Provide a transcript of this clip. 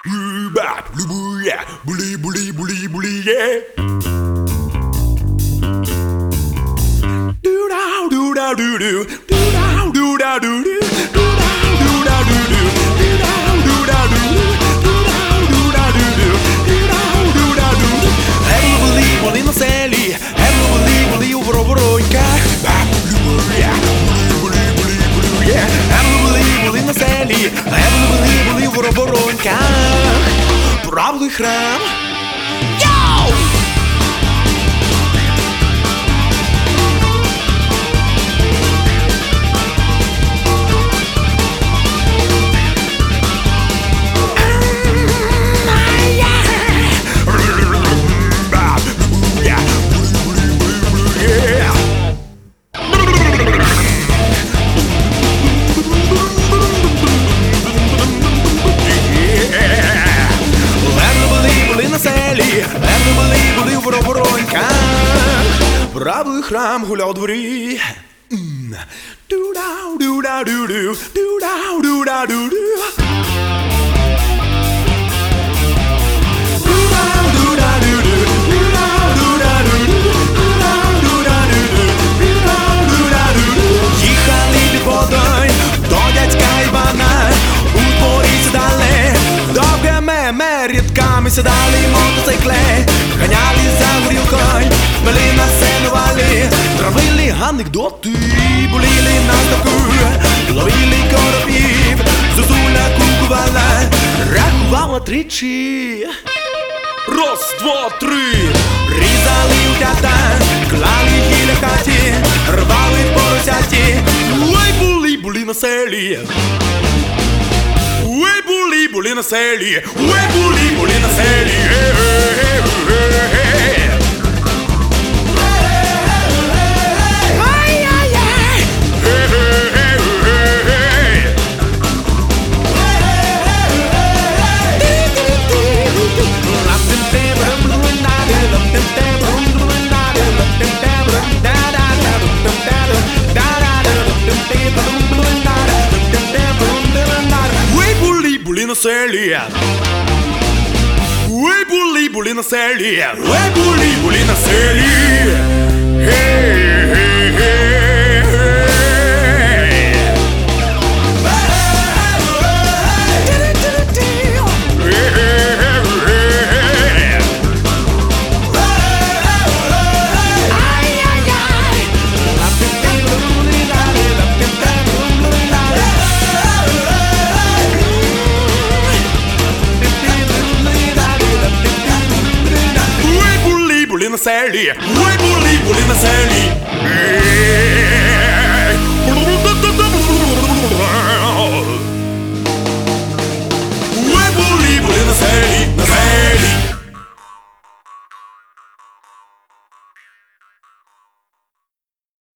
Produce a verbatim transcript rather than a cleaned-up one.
Bap, lubu, yeah, bully, bully, bully, bully, yeah. Do da, do da, do do, do da, do da, do do, do da, do da, do do, do da, do da, do do, do da, do da, do do, do da, do da, do do. Ей, були, були на селі, ей, були, були у воробороньках. Бап, люbu, yeah, були, були, були, були, yeah. Ей, були, були на селі, ей, були, були у воробороньках. Правий храм. Йоу! Правий храм гуляв у дворі. Ду-дау-ду-да-ду-ду, ду-дау-ду-да-ду-ду. Ду-дау-ду-да-ду-ду, ду-дау-ду-да-ду-ду, ду-дау-ду-да-ду-ду, ду-дау-ду-да-ду-ду. Їхали під водою до дядька Івана. У дворі сідали довге меме, рідками сідали мотоцикли. Ганяли за горілкою, мели на сенували, травили анекдоти, боліли на ставку, ловили коробів, зозуля кукувала, рахувала тричі. Раз, два, три. Різали утята, клали її на хаті, рвали поросяті. Ой, були, були на селі. Ой, були, були на селі. Ой, були, були на селі. На селі. Ой, були, були на селі. Ой, були, були на селі. Гей, гей, гей, гей. На селі, ой, були, були на селі.